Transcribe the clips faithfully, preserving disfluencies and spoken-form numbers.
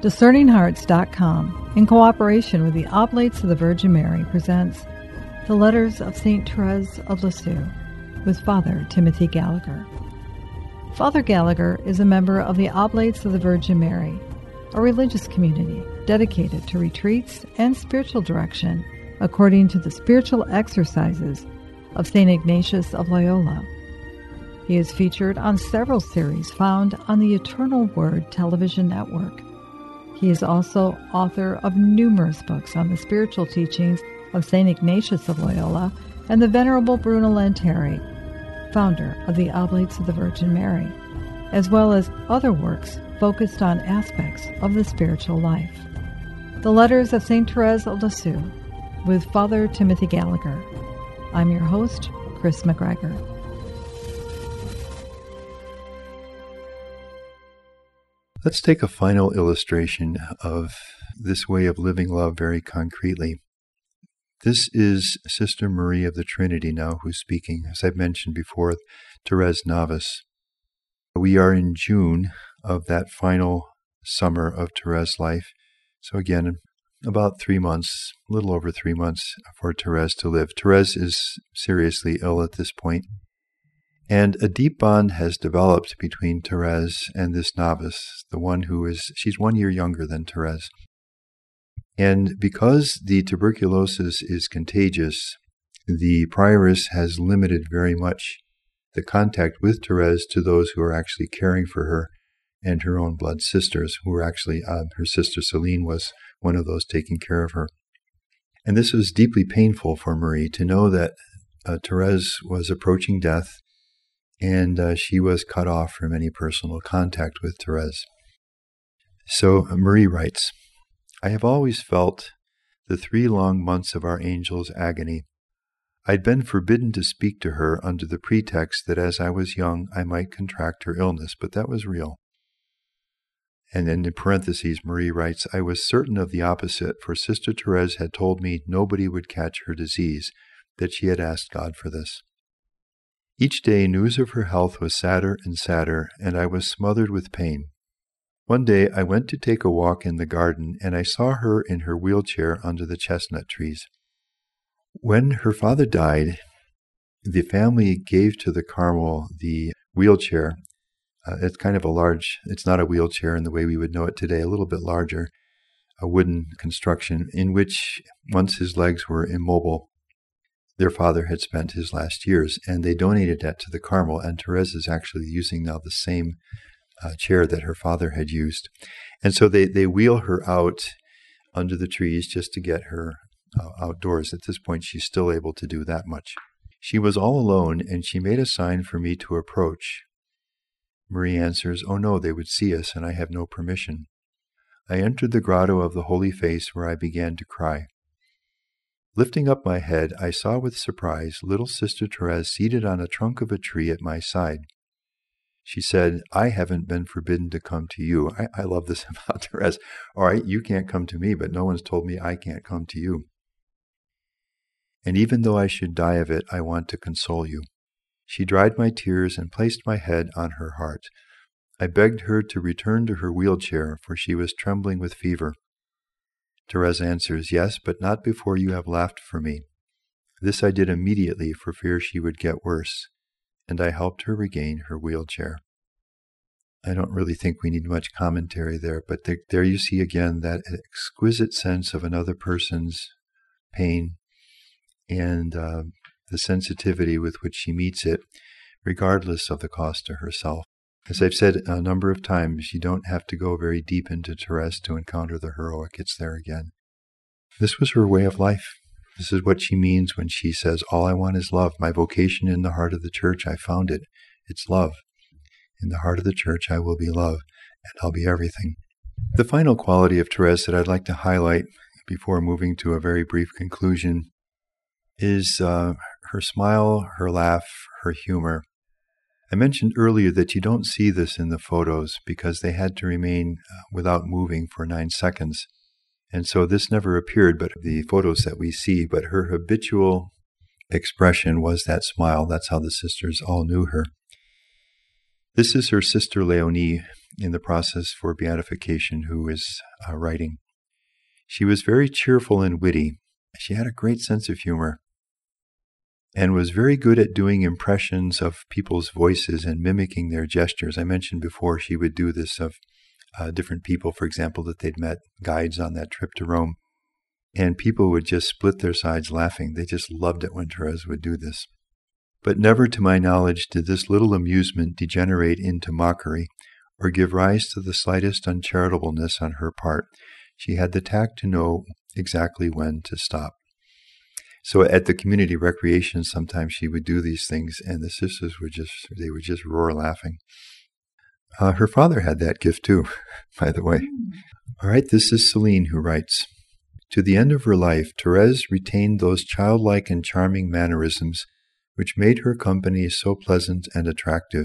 Discerning Hearts dot com, in cooperation with the Oblates of the Virgin Mary, presents The Letters of Saint Therese of Lisieux with Father Timothy Gallagher. Father Gallagher is a member of the Oblates of the Virgin Mary, a religious community dedicated to retreats and spiritual direction according to the spiritual exercises of Saint Ignatius of Loyola. He is featured on several series found on the Eternal Word television network. He is also author of numerous books on the spiritual teachings of Saint Ignatius of Loyola and the Venerable Bruno Lanteri, founder of the Oblates of the Virgin Mary, as well as other works focused on aspects of the spiritual life. The Letters of Saint Therese of Lisieux with Father Timothy Gallagher. I'm your host, Chris McGregor. Let's take a final illustration of this way of living love very concretely. This is Sister Marie of the Trinity now who's speaking. As I've mentioned before, Therese Novice. We are in June of that final summer of Therese's life. So again, about three months, a little over three months for Therese to live. Therese is seriously ill at this point. And a deep bond has developed between Therese and this novice, the one who is, she's one year younger than Therese. And because the tuberculosis is contagious, the prioress has limited very much the contact with Therese to those who are actually caring for her and her own blood sisters, who were actually, uh, her sister Celine was one of those taking care of her. And this was deeply painful for Marie to know that uh, Therese was approaching death, and uh, she was cut off from any personal contact with Therese. So uh, Marie writes, I have always felt the three long months of our angel's agony. I'd been forbidden to speak to her under the pretext that as I was young, I might contract her illness, but that was real. And then in parentheses, Marie writes, I was certain of the opposite, for Sister Therese had told me nobody would catch her disease, that she had asked God for this. Each day news of her health was sadder and sadder, and I was smothered with pain. One day I went to take a walk in the garden, and I saw her in her wheelchair under the chestnut trees. When her father died, the family gave to the Carmel the wheelchair. Uh, it's kind of a large, it's not a wheelchair in the way we would know it today, a little bit larger, a wooden construction in which, once his legs were immobile, their father had spent his last years, and they donated that to the Carmel, and Therese is actually using now the same uh, chair that her father had used. And so they, they wheel her out under the trees just to get her uh, outdoors. At this point, she's still able to do that much. She was all alone, and she made a sign for me to approach. Marie answers, oh no, they would see us, and I have no permission. I entered the grotto of the Holy Face, where I began to cry. Lifting up my head, I saw with surprise little Sister Therese seated on a trunk of a tree at my side. She said, I haven't been forbidden to come to you. I, I love this about Therese. All right, you can't come to me, but no one's told me I can't come to you. And even though I should die of it, I want to console you. She dried my tears and placed my head on her heart. I begged her to return to her wheelchair, for she was trembling with fever. Therese answers, yes, but not before you have laughed for me. This I did immediately for fear she would get worse, and I helped her regain her wheelchair. I don't really think we need much commentary there, but there, there you see again that exquisite sense of another person's pain and uh, the sensitivity with which she meets it, regardless of the cost to herself. As I've said a number of times, you don't have to go very deep into Therese to encounter the heroic. It's there again. This was her way of life. This is what she means when she says, all I want is love. My vocation in the heart of the church, I found it. It's love. In the heart of the church, I will be love, and I'll be everything. The final quality of Therese that I'd like to highlight before moving to a very brief conclusion is uh, her smile, her laugh, her humor. I mentioned earlier that you don't see this in the photos because they had to remain uh, without moving for nine seconds. And so this never appeared, but the photos that we see, but her habitual expression was that smile. That's how the sisters all knew her. This is her sister Leonie, in the process for beatification who is uh, writing. She was very cheerful and witty. She had a great sense of humor and was very good at doing impressions of people's voices and mimicking their gestures. I mentioned before she would do this of uh, different people, for example, that they'd met, guides on that trip to Rome. And people would just split their sides laughing. They just loved it when Therese would do this. But never, to my knowledge, did this little amusement degenerate into mockery or give rise to the slightest uncharitableness on her part. She had the tact to know exactly when to stop. So at the community recreation, sometimes she would do these things, and the sisters would just, they would just roar laughing. Uh, her father had that gift too, by the way. All right, this is Celine who writes, "To the end of her life, Therese retained those childlike and charming mannerisms which made her company so pleasant and attractive.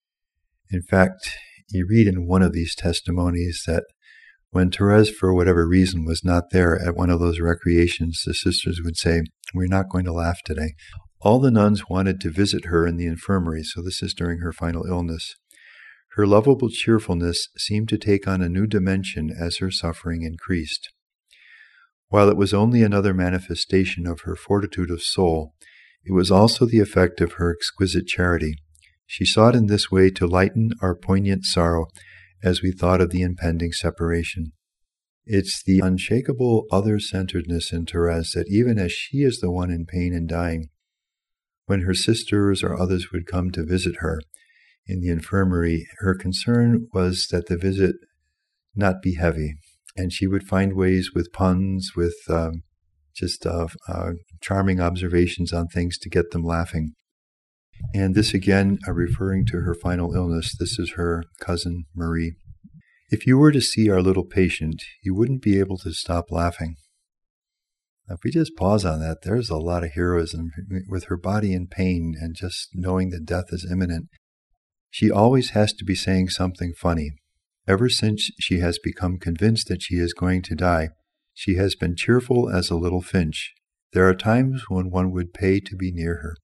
In fact, you read in one of these testimonies that when Therese, for whatever reason, was not there at one of those recreations, the sisters would say, 'We're not going to laugh today.' All the nuns wanted to visit her in the infirmary, so this is during her final illness. Her lovable cheerfulness seemed to take on a new dimension as her suffering increased. While it was only another manifestation of her fortitude of soul, it was also the effect of her exquisite charity. She sought in this way to lighten our poignant sorrow as we thought of the impending separation. It's the unshakable other-centeredness in Therese that even as she is the one in pain and dying, when her sisters or others would come to visit her in the infirmary, her concern was that the visit not be heavy, and she would find ways with puns, with um, just uh, uh, charming observations on things to get them laughing. And this again, uh, referring to her final illness, this is her cousin Marie. If you were to see our little patient, you wouldn't be able to stop laughing. Now, if we just pause on that, there's a lot of heroism with her body in pain and just knowing that death is imminent. She always has to be saying something funny. Ever since she has become convinced that she is going to die, she has been cheerful as a little finch. There are times when one would pay to be near her.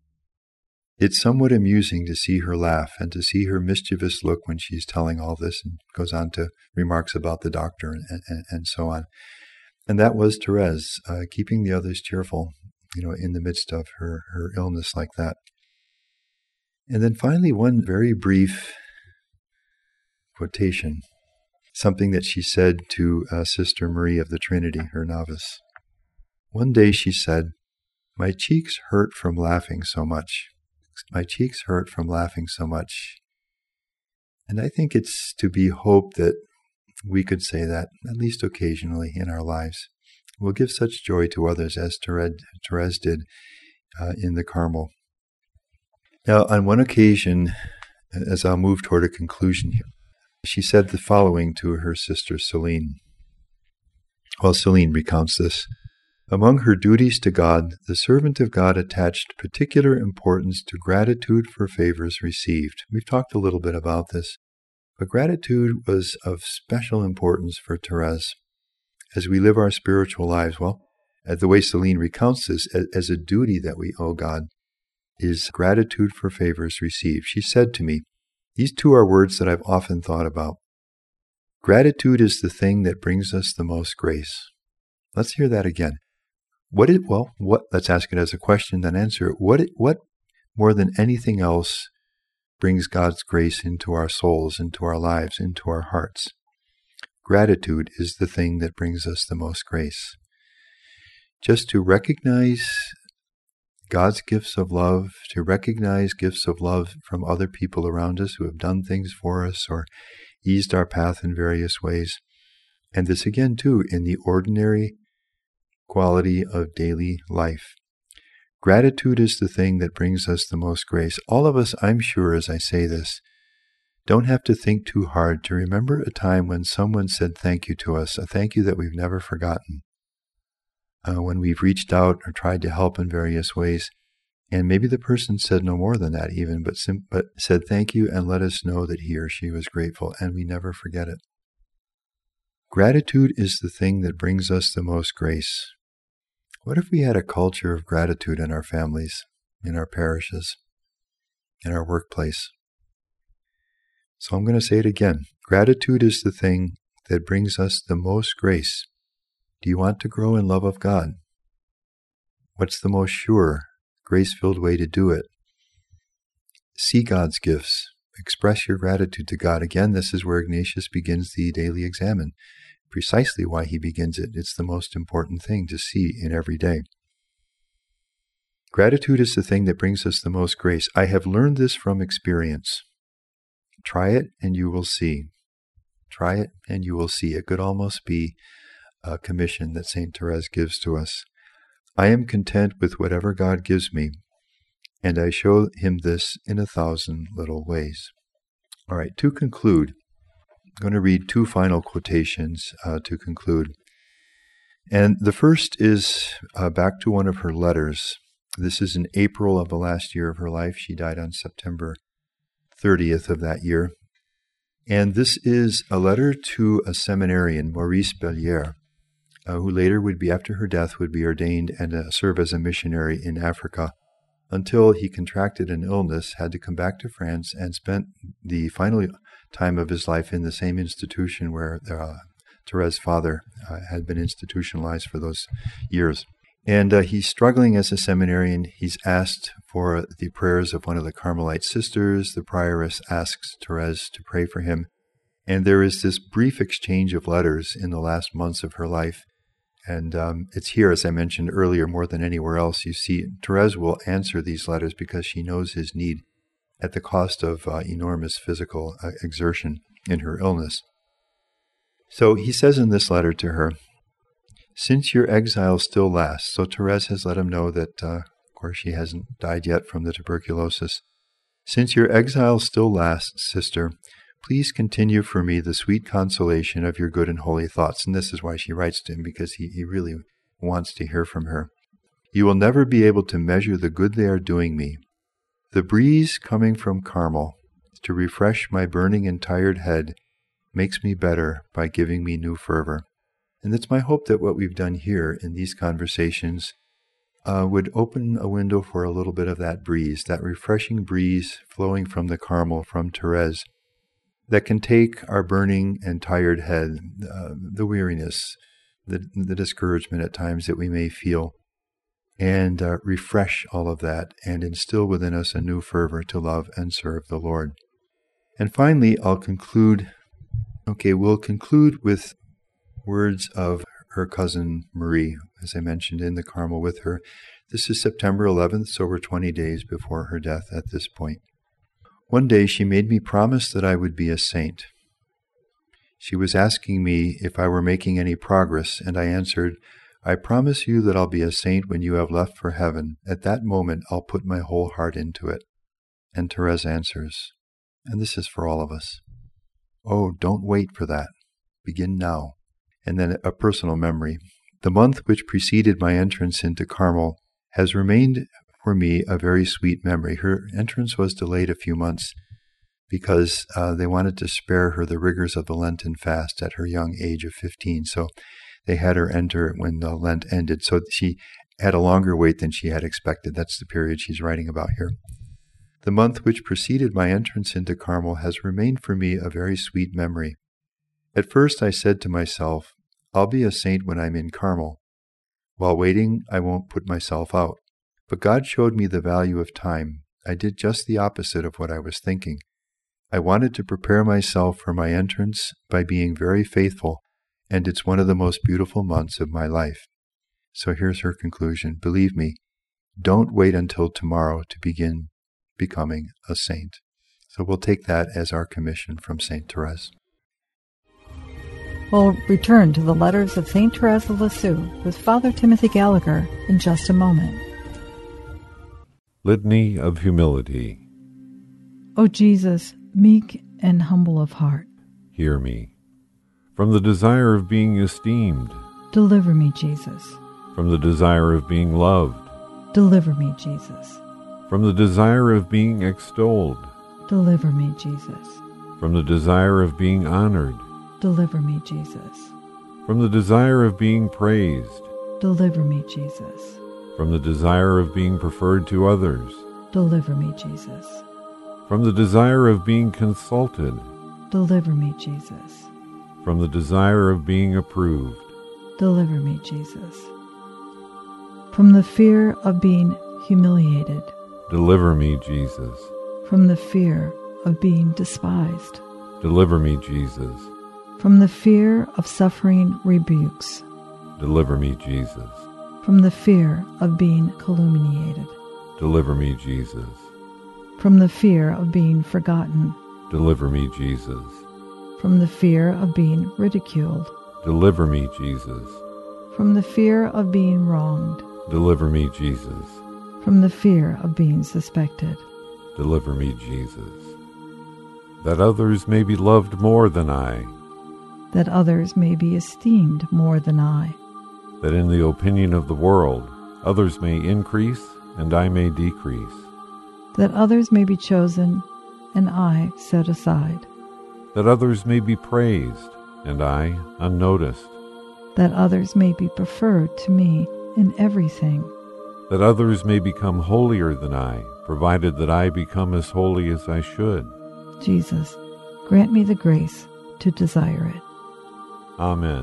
It's somewhat amusing to see her laugh and to see her mischievous look when she's telling all this, and goes on to remarks about the doctor and, and, and so on. And that was Therese, uh, keeping the others cheerful, you know, in the midst of her, her illness like that. And then finally, one very brief quotation, something that she said to uh, Sister Marie of the Trinity, her novice. One day she said, "My cheeks hurt from laughing so much. My cheeks hurt from laughing so much." And I think it's to be hoped that we could say that, at least occasionally in our lives. We'll give such joy to others as Therese, Therese did uh, in the Carmel. Now, on one occasion, as I'll move toward a conclusion here, she said the following to her sister Celine. Well, Celine recounts this. Among her duties to God, the servant of God attached particular importance to gratitude for favors received. We've talked a little bit about this, but gratitude was of special importance for Therese. As we live our spiritual lives, well, the way Celine recounts this, as a duty that we owe God, is gratitude for favors received. She said to me, these two are words that I've often thought about. Gratitude is the thing that brings us the most grace. Let's hear that again. What it, well, what, let's ask it as a question, then answer it. What, it, what more than anything else brings God's grace into our souls, into our lives, into our hearts? Gratitude is the thing that brings us the most grace. Just to recognize God's gifts of love, to recognize gifts of love from other people around us who have done things for us or eased our path in various ways. And this again, too, in the ordinary quality of daily life. Gratitude is the thing that brings us the most grace. All of us, I'm sure, as I say this, don't have to think too hard to remember a time when someone said thank you to us, a thank you that we've never forgotten. Uh, when we've reached out or tried to help in various ways, and maybe the person said no more than that even, but, sim- but said thank you and let us know that he or she was grateful, and we never forget it. Gratitude is the thing that brings us the most grace. What if we had a culture of gratitude in our families, in our parishes, in our workplace? So I'm going to say it again. Gratitude is the thing that brings us the most grace. Do you want to grow in love of God? What's the most sure, grace-filled way to do it? See God's gifts. Express your gratitude to God. Again, this is where Ignatius begins the daily examen. Precisely why he begins it. It's the most important thing to see in every day. Gratitude is the thing that brings us the most grace. I have learned this from experience. Try it and you will see. Try it and you will see. It could almost be a commission that Saint Therese gives to us. I am content with whatever God gives me, and I show him this in a thousand little ways. All right, to conclude, I'm going to read two final quotations uh, to conclude. And the first is uh, back to one of her letters. This is in April of the last year of her life. She died on September thirtieth of that year. And this is a letter to a seminarian, Maurice Bellier, uh, who later would be, after her death, would be ordained and uh, serve as a missionary in Africa, until he contracted an illness, had to come back to France, and spent the final time of his life in the same institution where uh, Therese's father uh, had been institutionalized for those years. And uh, he's struggling as a seminarian. He's asked for the prayers of one of the Carmelite sisters. The prioress asks Therese to pray for him. And there is this brief exchange of letters in the last months of her life. And um, it's here, as I mentioned earlier, more than anywhere else. You see, Therese will answer these letters because she knows his need at the cost of uh, enormous physical uh, exertion in her illness. So he says in this letter to her, "Since your exile still lasts," so Therese has let him know that, uh, of course, she hasn't died yet from the tuberculosis. "Since your exile still lasts, sister, please continue for me the sweet consolation of your good and holy thoughts." And this is why she writes to him, because he, he really wants to hear from her. "You will never be able to measure the good they are doing me. The breeze coming from Carmel to refresh my burning and tired head makes me better by giving me new fervor." And it's my hope that what we've done here in these conversations uh, would open a window for a little bit of that breeze, that refreshing breeze flowing from the Carmel, from Therese, that can take our burning and tired head, uh, the weariness, the, the discouragement at times that we may feel, and uh, refresh all of that and instill within us a new fervor to love and serve the Lord. And finally, I'll conclude, okay, we'll conclude with words of her cousin Marie, as I mentioned, in the Carmel with her. This is September eleventh, so we're twenty days before her death at this point. "One day she made me promise that I would be a saint. She was asking me if I were making any progress, and I answered, 'I promise you that I'll be a saint when you have left for heaven. At that moment I'll put my whole heart into it.' And Therese answers, and this is for all of us, 'Oh, don't wait for that. Begin now.' And then a personal memory. The month which preceded my entrance into Carmel has remained for me a very sweet memory." Her entrance was delayed a few months because uh, they wanted to spare her the rigors of the Lenten fast at her young age of fifteen. So they had her enter when the Lent ended. So she had a longer wait than she had expected. That's the period she's writing about here. "The month which preceded my entrance into Carmel has remained for me a very sweet memory. At first I said to myself, I'll be a saint when I'm in Carmel. While waiting, I won't put myself out. But God showed me the value of time. I did just the opposite of what I was thinking. I wanted to prepare myself for my entrance by being very faithful, and it's one of the most beautiful months of my life." So here's her conclusion. Believe me, don't wait until tomorrow to begin becoming a saint. So we'll take that as our commission from Saint Therese. We'll return to the letters of Saint Therese of Lisieux with Father Timothy Gallagher in just a moment. Litany of Humility. O Jesus, meek and humble of heart, Hear me. From the desire of being esteemed, deliver me, Jesus. From the desire of being loved, Deliver me, Jesus. From the desire of being extolled, Deliver me, Jesus. From the desire of being honored, Deliver me, Jesus. From the desire of being praised, Deliver me, Jesus. From the desire of being preferred to others, Deliver me, Jesus. From the desire of being consulted. Deliver me, Jesus. From the desire of being approved. Deliver me, Jesus. From the fear of being humiliated. Deliver me, Jesus. From the fear of being despised. Deliver me, Jesus. From the fear of suffering rebukes. Deliver me, Jesus. From the fear of being calumniated. Deliver me, Jesus. From the fear of being forgotten. Deliver me, Jesus. From the fear of being ridiculed. Deliver me, Jesus. From the fear of being wronged. Deliver me, Jesus. From the fear of being suspected. Deliver me, Jesus. That others may be loved more than I. That others may be esteemed more than I. That in the opinion of the world, others may increase and I may decrease. That others may be chosen and I set aside. That others may be praised and I unnoticed. That others may be preferred to me in everything. That others may become holier than I, provided that I become as holy as I should. Jesus, grant me the grace to desire it. Amen.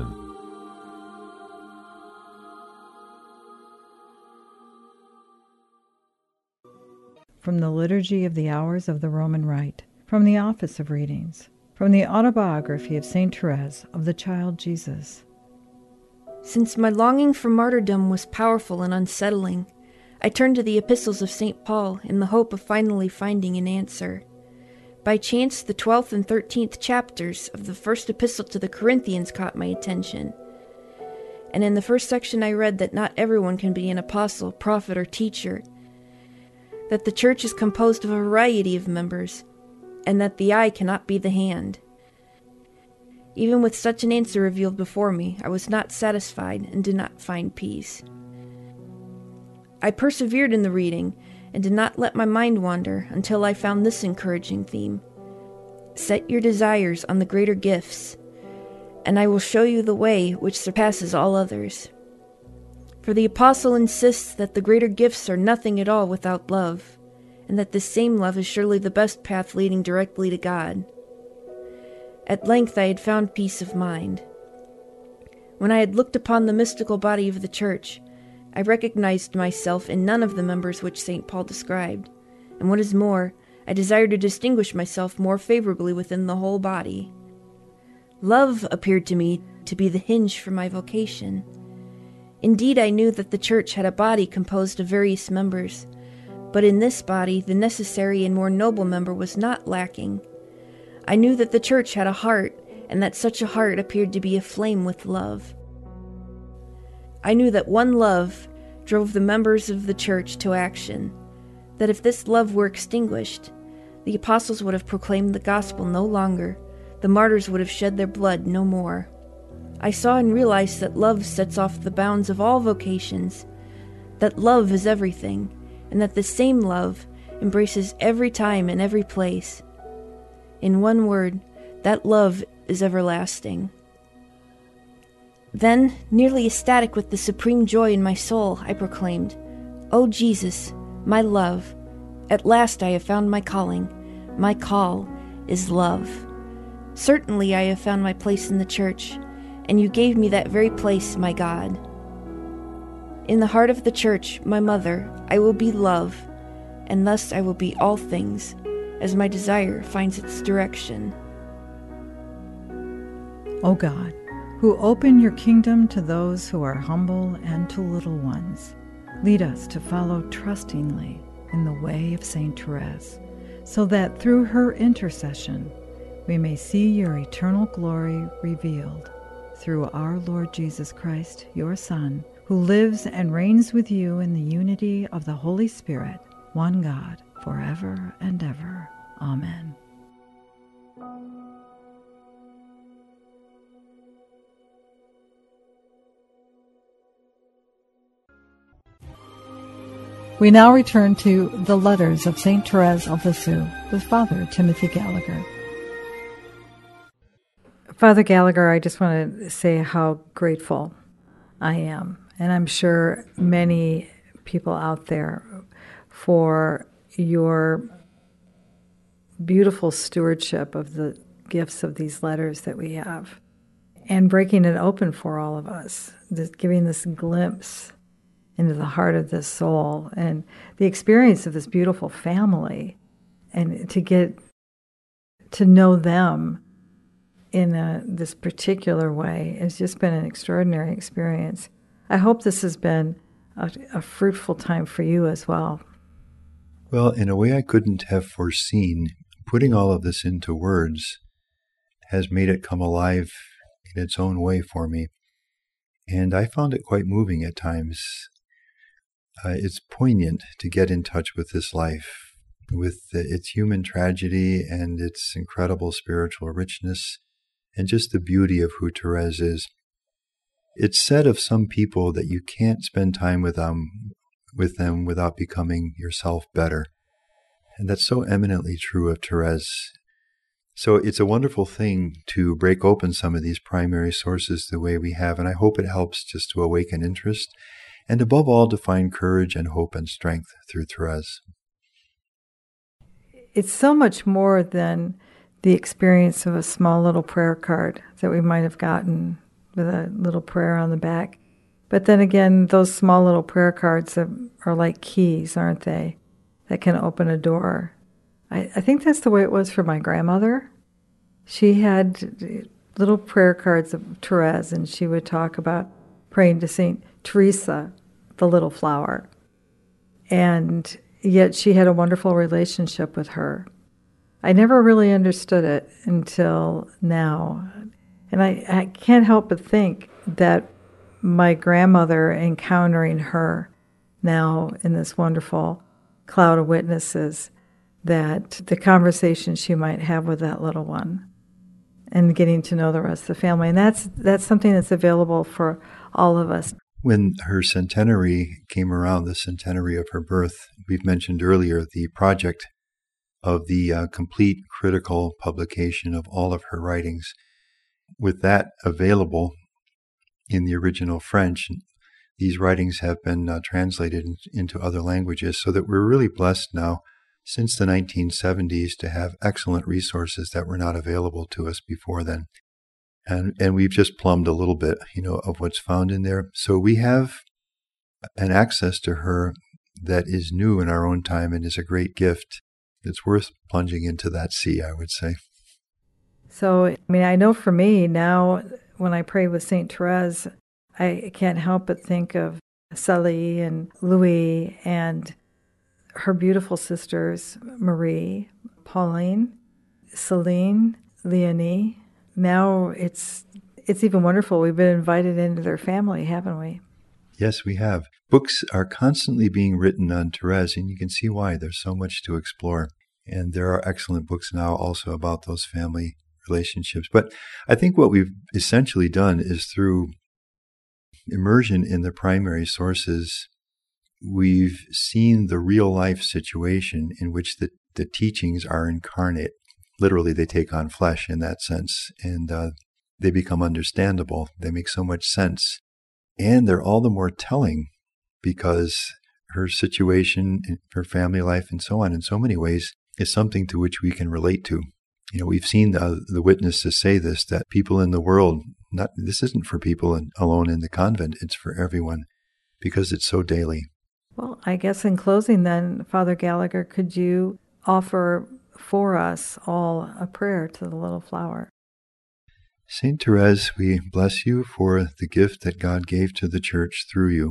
From the Liturgy of the Hours of the Roman Rite, from the Office of Readings, from the Autobiography of Saint Therese of the Child Jesus. Since my longing for martyrdom was powerful and unsettling, I turned to the epistles of Saint Paul in the hope of finally finding an answer. By chance, the twelfth and thirteenth chapters of the first epistle to the Corinthians caught my attention. And in the first section I read that not everyone can be an apostle, prophet, or teacher, that the church is composed of a variety of members, and that the eye cannot be the hand. Even with such an answer revealed before me, I was not satisfied and did not find peace. I persevered in the reading and did not let my mind wander until I found this encouraging theme. Set your desires on the greater gifts, and I will show you the way which surpasses all others. For the apostle insists that the greater gifts are nothing at all without love, and that this same love is surely the best path leading directly to God. At length I had found peace of mind. When I had looked upon the mystical body of the church, I recognized myself in none of the members which Saint Paul described, and what is more, I desired to distinguish myself more favorably within the whole body. Love appeared to me to be the hinge for my vocation. Indeed, I knew that the church had a body composed of various members, but in this body the necessary and more noble member was not lacking. I knew that the church had a heart, and that such a heart appeared to be aflame with love. I knew that one love drove the members of the church to action, that if this love were extinguished, the apostles would have proclaimed the gospel no longer, the martyrs would have shed their blood no more. I saw and realized that love sets off the bounds of all vocations, that love is everything, and that the same love embraces every time and every place. In one word, that love is everlasting. Then, nearly ecstatic with the supreme joy in my soul, I proclaimed, "O Jesus, my love, at last I have found my calling. My call is love. Certainly I have found my place in the church, and you gave me that very place, my God. In the heart of the church, my mother, I will be love, and thus I will be all things, as my desire finds its direction." O God, who open your kingdom to those who are humble and to little ones, lead us to follow trustingly in the way of Saint Therese, so that through her intercession we may see your eternal glory revealed through our Lord Jesus Christ, your Son, who lives and reigns with you in the unity of the Holy Spirit, one God, forever and ever. Amen. We now return to the letters of Saint Therese of Lisieux with Father Timothy Gallagher. Father Gallagher, I just want to say how grateful I am, and I'm sure many people out there, for your beautiful stewardship of the gifts of these letters that we have, and breaking it open for all of us, this, giving this glimpse into the heart of this soul and the experience of this beautiful family, and to get to know them in a, this particular way has just been an extraordinary experience. I hope this has been a, a fruitful time for you as well. Well, in a way I couldn't have foreseen, putting all of this into words has made it come alive in its own way for me. And I found it quite moving at times. Uh, it's poignant to get in touch with this life, with the, its human tragedy and its incredible spiritual richness, and just the beauty of who Therese is. It's said of some people that you can't spend time with them, with them without becoming yourself better. And that's so eminently true of Therese. So it's a wonderful thing to break open some of these primary sources the way we have, and I hope it helps just to awaken interest, and above all to find courage and hope and strength through Therese. It's so much more than the experience of a small little prayer card that we might have gotten with a little prayer on the back. But then again, those small little prayer cards are, are like keys, aren't they, that can open a door. I, I think that's the way it was for my grandmother. She had little prayer cards of Therese, and she would talk about praying to Saint Teresa, the little flower. And yet she had a wonderful relationship with her. I never really understood it until now. And I, I can't help but think that my grandmother encountering her now in this wonderful cloud of witnesses, that the conversation she might have with that little one and getting to know the rest of the family. And that's that's something that's available for all of us. When her centenary came around, the centenary of her birth, we've mentioned earlier the project of the uh, complete critical publication of all of her writings. With that available in the original French, these writings have been uh, translated in, into other languages, so that we're really blessed now since the nineteen seventies to have excellent resources that were not available to us before then. And and we've just plumbed a little bit, you know, of what's found in there. So we have an access to her that is new in our own time and is a great gift. It's worth plunging into that sea, I would say. So, I mean, I know for me now, when I pray with Saint Therese, I can't help but think of Sally and Louis and her beautiful sisters, Marie, Pauline, Celine, Leonie. Now it's it's even wonderful. We've been invited into their family, haven't we? Yes, we have. Books are constantly being written on Therese, and you can see why. There's so much to explore. And there are excellent books now also about those family relationships. But I think what we've essentially done is through immersion in the primary sources, we've seen the real life situation in which the, the teachings are incarnate. Literally, they take on flesh in that sense, and uh, they become understandable. They make so much sense. And they're all the more telling because her situation, her family life, and so on, in so many ways, is something to which we can relate to. You know, we've seen the, the witnesses say this, that people in the world, not this isn't for people in, alone in the convent, it's for everyone, because it's so daily. Well, I guess in closing then, Father Gallagher, could you offer for us all a prayer to the little flower? Saint Therese, we bless you for the gift that God gave to the Church through you.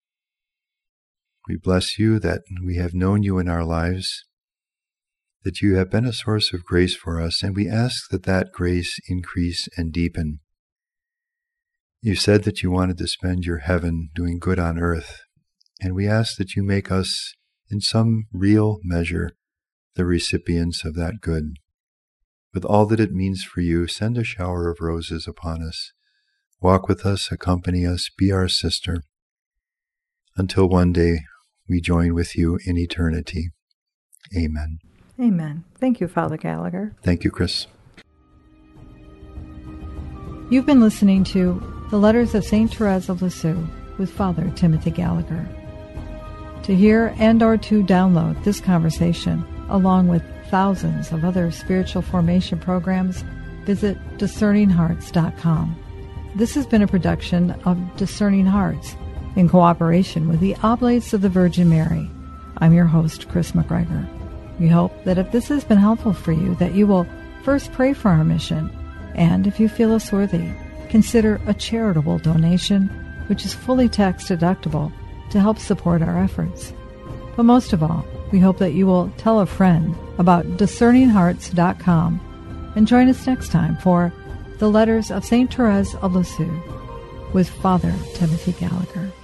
We bless you that we have known you in our lives, that you have been a source of grace for us, and we ask that that grace increase and deepen. You said that you wanted to spend your heaven doing good on earth, and we ask that you make us, in some real measure, the recipients of that good. With all that it means for you, send a shower of roses upon us. Walk with us, accompany us, be our sister, until one day we join with you in eternity. Amen. Amen. Thank you, Father Gallagher. Thank you, Chris. You've been listening to The Letters of Saint Therese of Lisieux with Father Timothy Gallagher. To hear and or to download this conversation, along with thousands of other spiritual formation programs, visit discerning hearts dot com. This has been a production of Discerning Hearts in cooperation with the Oblates of the Virgin Mary. I'm your host, Chris McGregor. We hope that if this has been helpful for you, that you will first pray for our mission, and if you feel us worthy, consider a charitable donation, which is fully tax deductible, to help support our efforts. But most of all, we hope that you will tell a friend about discerning hearts dot com and join us next time for The Letters of Saint Therese of Lisieux with Father Timothy Gallagher.